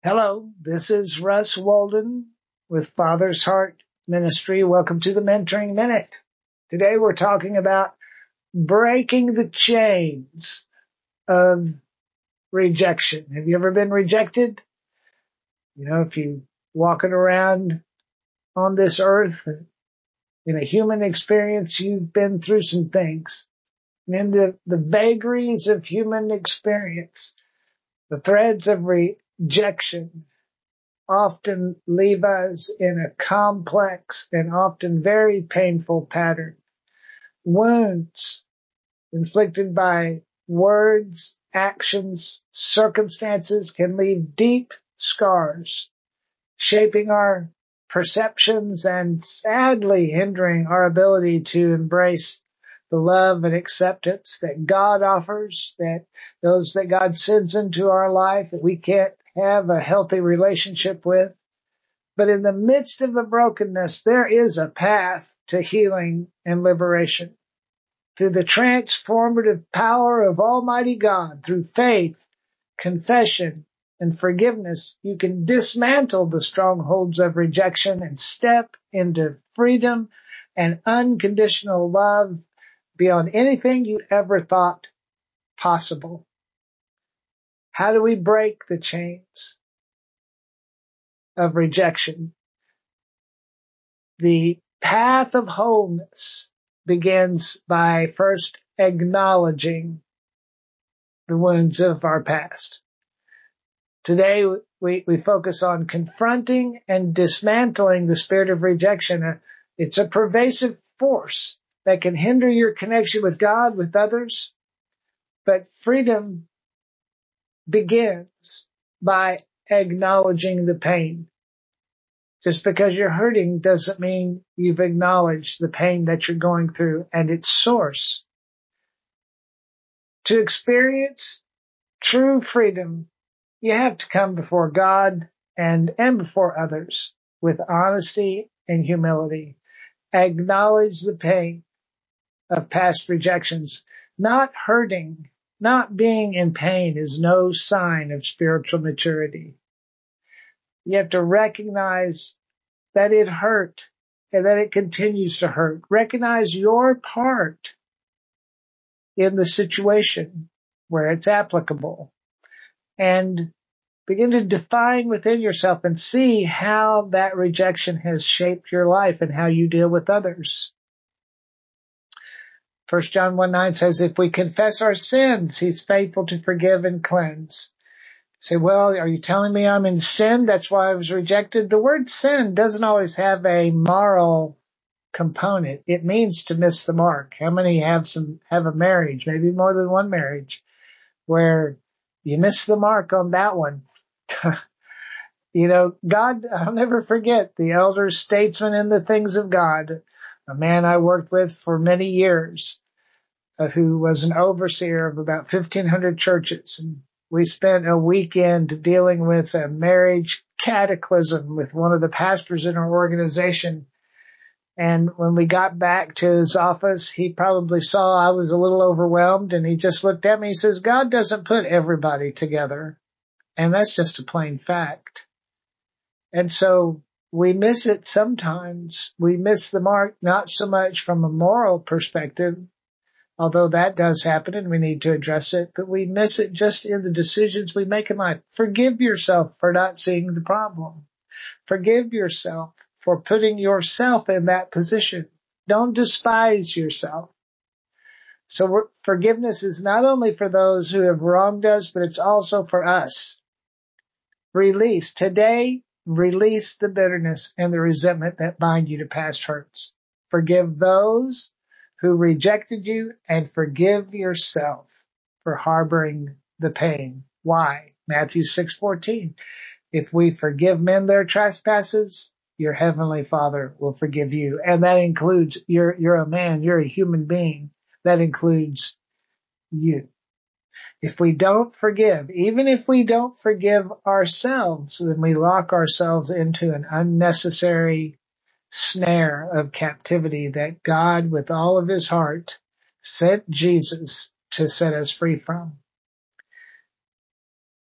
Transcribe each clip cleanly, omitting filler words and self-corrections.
Hello, this is Russ Walden with Father's Heart Ministry. Welcome to the Mentoring Minute. Today we're talking about breaking the chains of rejection. Have you ever been rejected? If you're walking around on this earth in a human experience, you've been through some things. And in the vagaries of human experience, the threads of rejection often leave us in a complex and often very painful pattern. Wounds inflicted by words, actions, circumstances can leave deep scars, shaping our perceptions and sadly hindering our ability to embrace the love and acceptance that God offers, that those that God sends into our life that we can't have a healthy relationship with. But in the midst of the brokenness, there is a path to healing and liberation. Through the transformative power of Almighty God, through faith, confession, and forgiveness, you can dismantle the strongholds of rejection and step into freedom and unconditional love beyond anything you ever thought possible. How do we break the chains of rejection? The path of wholeness begins by first acknowledging the wounds of our past. Today, we focus on confronting and dismantling the spirit of rejection. It's a pervasive force that can hinder your connection with God, with others. But freedom begins by acknowledging the pain. Just because you're hurting doesn't mean you've acknowledged the pain that you're going through and its source. To experience true freedom, you have to come before God and before others with honesty and humility. Acknowledge the pain of past rejections. Not hurting, not being in pain is no sign of spiritual maturity. You have to recognize that it hurt and that it continues to hurt. Recognize your part in the situation where it's applicable and begin to define within yourself and see how that rejection has shaped your life and how you deal with others. 1 John 1:9 says, if we confess our sins, he's faithful to forgive and cleanse. Say, well, are you telling me I'm in sin? That's why I was rejected. The word sin doesn't always have a moral component. It means to miss the mark. How many have a marriage, maybe more than one marriage, where you miss the mark on that one? God, I'll never forget the elder statesman in the things of God, a man I worked with for many years, who was an overseer of about 1,500 churches. And we spent a weekend dealing with a marriage cataclysm with one of the pastors in our organization. And when we got back to his office, he probably saw I was a little overwhelmed, and he just looked at me and says, God doesn't put everybody together. And that's just a plain fact. And so we miss it sometimes. We miss the mark, not so much from a moral perspective, although that does happen and we need to address it, but we miss it just in the decisions we make in life. Forgive yourself for not seeing the problem. Forgive yourself for putting yourself in that position. Don't despise yourself. So forgiveness is not only for those who have wronged us, but it's also for us. Release. Today, release the bitterness and the resentment that bind you to past hurts. Forgive those who rejected you and forgive yourself for harboring the pain. Why? Matthew 6:14. If we forgive men their trespasses, your heavenly Father will forgive you. And that includes, you're a man, you're a human being. That includes you. If we don't forgive, even if we don't forgive ourselves, then we lock ourselves into an unnecessary snare of captivity that God, with all of his heart, sent Jesus to set us free from.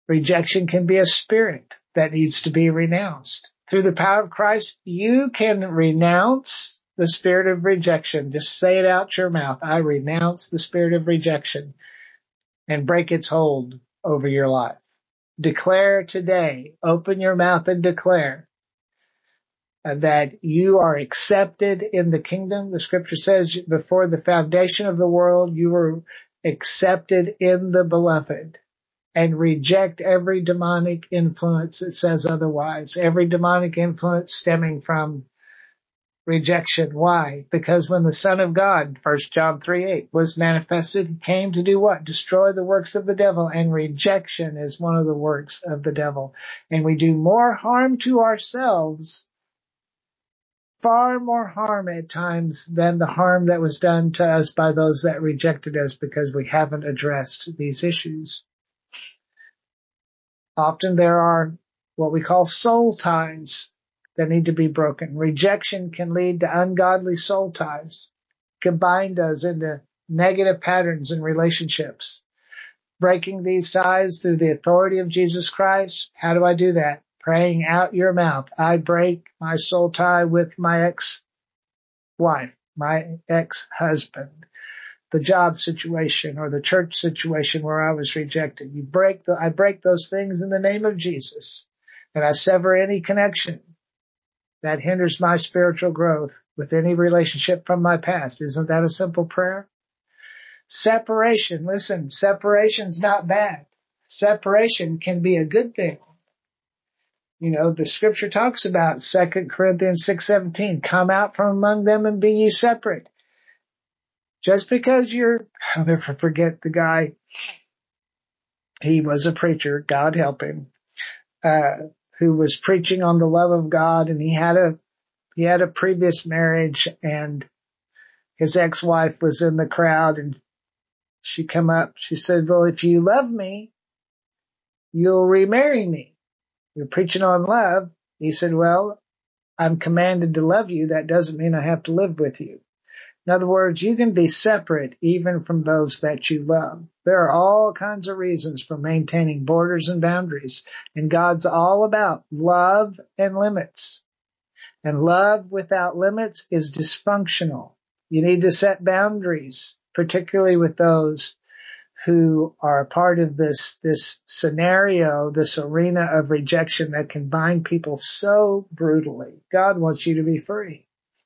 Rejection can be a spirit that needs to be renounced. Through the power of Christ, you can renounce the spirit of rejection. Just say it out your mouth. I renounce the spirit of rejection, and break its hold over your life. Declare today, open your mouth and declare that you are accepted in the kingdom. The scripture says before the foundation of the world, you were accepted in the beloved. And reject every demonic influence that says otherwise. Every demonic influence stemming from rejection. Why? Because when the Son of God, 1 John 3:8, was manifested, he came to do what? Destroy the works of the devil. And rejection is one of the works of the devil. And we do more harm to ourselves, far more harm at times than the harm that was done to us by those that rejected us, because we haven't addressed these issues. Often there are what we call soul ties that need to be broken. Rejection can lead to ungodly soul ties, can bind us into negative patterns in relationships. Breaking these ties through the authority of Jesus Christ. How do I do that? Praying out your mouth. I break my soul tie with my ex-wife, my ex-husband, the job situation or the church situation where I was rejected. I break those things in the name of Jesus, and I sever any connection that hinders my spiritual growth with any relationship from my past. Isn't that a simple prayer? Separation. Listen, separation's not bad. Separation can be a good thing. You know, the scripture talks about 2 Corinthians 6:17, come out from among them and be ye separate. Just because I'll never forget the guy, he was a preacher, God help him, who was preaching on the love of God, and he had a previous marriage, and his ex-wife was in the crowd, and she come up, she said, well, if you love me, you'll remarry me. You're preaching on love. He said, well, I'm commanded to love you. That doesn't mean I have to live with you. In other words, you can be separate even from those that you love. There are all kinds of reasons for maintaining borders and boundaries, and God's all about love and limits. And love without limits is dysfunctional. You need to set boundaries, particularly with those who are a part of this scenario, this arena of rejection that can bind people so brutally. God wants you to be free.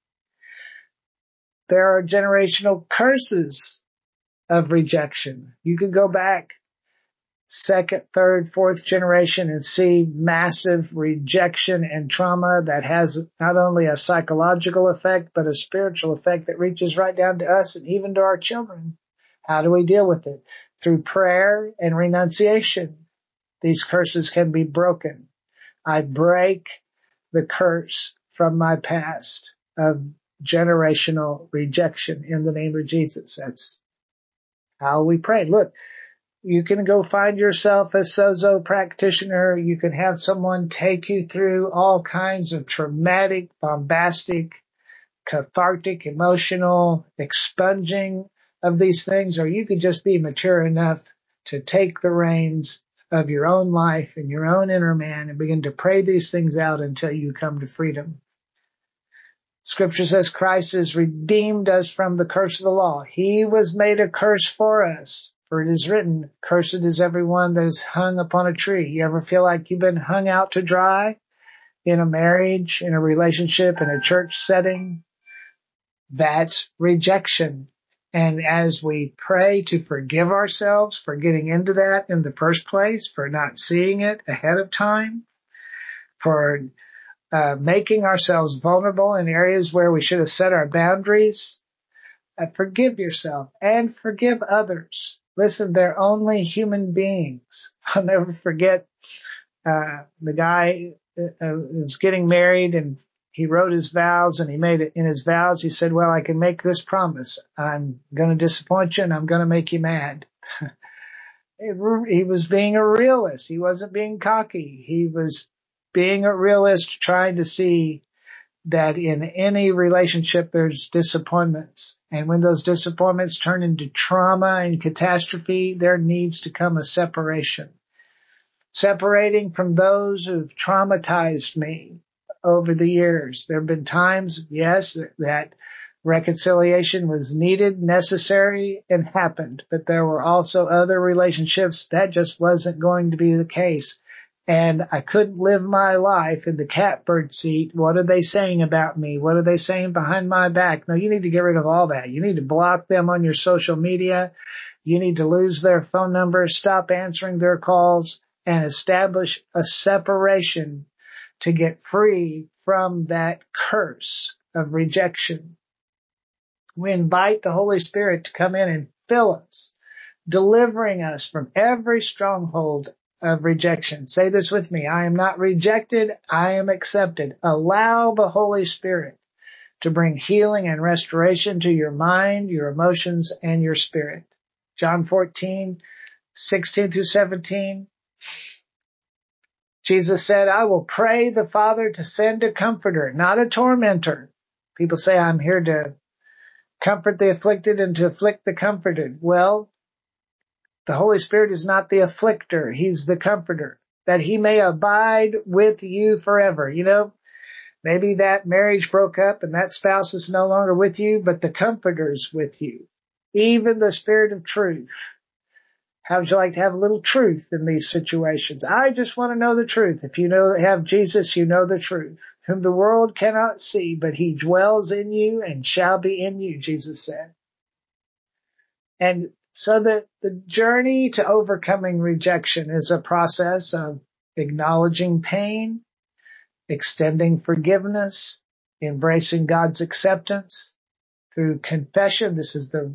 There are generational curses of rejection. You could go back second, third, fourth generation and see massive rejection and trauma that has not only a psychological effect, but a spiritual effect that reaches right down to us and even to our children. How do we deal with it? Through prayer and renunciation. These curses can be broken. I break the curse from my past of generational rejection in the name of Jesus. That's how we pray. Look, you can go find yourself a sozo practitioner. You can have someone take you through all kinds of traumatic, bombastic, cathartic, emotional expunging of these things, or you could just be mature enough to take the reins of your own life and your own inner man and begin to pray these things out until you come to freedom. Scripture says Christ has redeemed us from the curse of the law. He was made a curse for us. For it is written, cursed is everyone that is hung upon a tree. You ever feel like you've been hung out to dry in a marriage, in a relationship, in a church setting? That's rejection. And as we pray to forgive ourselves for getting into that in the first place, for not seeing it ahead of time, for making ourselves vulnerable in areas where we should have set our boundaries, forgive yourself and forgive others. Listen, they're only human beings. I'll never forget the guy was getting married, and he wrote his vows, and he made it in his vows. He said, well, I can make this promise. I'm going to disappoint you, and I'm going to make you mad. He was being a realist. He wasn't being cocky. He was being a realist, trying to see that in any relationship there's disappointments. And when those disappointments turn into trauma and catastrophe, there needs to come a separation. separating from those who've traumatized me over the years. There have been times, yes, that reconciliation was needed, necessary, and happened, but there were also other relationships that just wasn't going to be the case. And I couldn't live my life in the catbird seat. What are they saying about me? What are they saying behind my back? No, you need to get rid of all that. You need to block them on your social media. You need to lose their phone numbers, stop answering their calls, and establish a separation to get free from that curse of rejection. We invite the Holy Spirit to come in and fill us, delivering us from every stronghold of rejection. Say this with me. I am not rejected. I am accepted. Allow the Holy Spirit to bring healing and restoration to your mind, your emotions, and your spirit. John 14:16 through 17. Jesus said, I will pray the Father to send a comforter, not a tormentor. People say, I'm here to comfort the afflicted and to afflict the comforted. Well, the Holy Spirit is not the afflicter. He's the comforter, that he may abide with you forever. You know, maybe that marriage broke up and that spouse is no longer with you, but the comforter's with you. Even the Spirit of truth. How would you like to have a little truth in these situations? I just want to know the truth. If you have Jesus, you know the truth, whom the world cannot see, but he dwells in you and shall be in you, Jesus said. And so the journey to overcoming rejection is a process of acknowledging pain, extending forgiveness, embracing God's acceptance through confession. This is the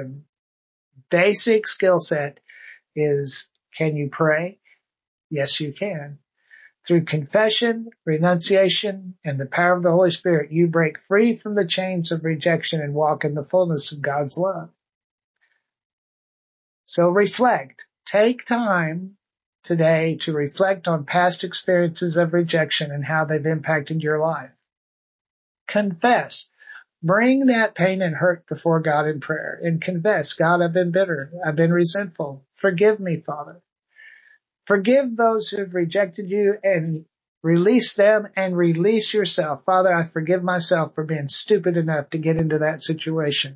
basic skill set is, can you pray? Yes, you can. Through confession, renunciation, and the power of the Holy Spirit, you break free from the chains of rejection and walk in the fullness of God's love. So reflect. Take time today to reflect on past experiences of rejection and how they've impacted your life. Confess. Bring that pain and hurt before God in prayer and confess, God, I've been bitter. I've been resentful. Forgive me, Father. Forgive those who have rejected you and release them and release yourself. Father, I forgive myself for being stupid enough to get into that situation.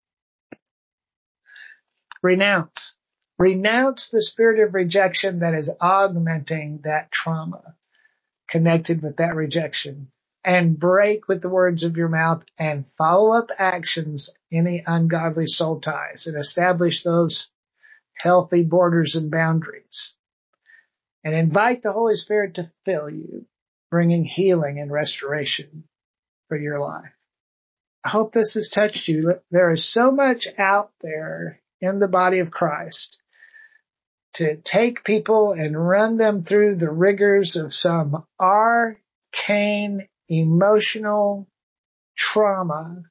Renounce. Renounce the spirit of rejection that is augmenting that trauma connected with that rejection. And break with the words of your mouth and follow up actions, any ungodly soul ties, and establish those healthy borders and boundaries. And invite the Holy Spirit to fill you, bringing healing and restoration for your life. I hope this has touched you. There is so much out there in the body of Christ to take people and run them through the rigors of some arcane emotional trauma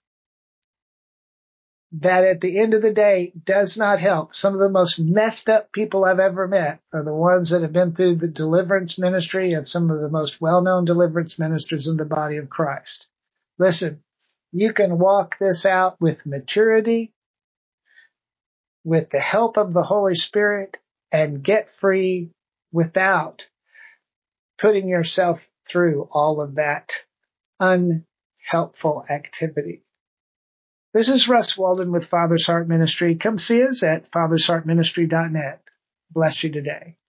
that at the end of the day does not help. Some of the most messed up people I've ever met are the ones that have been through the deliverance ministry of some of the most well-known deliverance ministers in the body of Christ. Listen, you can walk this out with maturity, with the help of the Holy Spirit, and get free without putting yourself through all of that unhelpful activity. This is Russ Walden with Father's Heart Ministry. Come see us at fathersheartministry.net. Bless you today.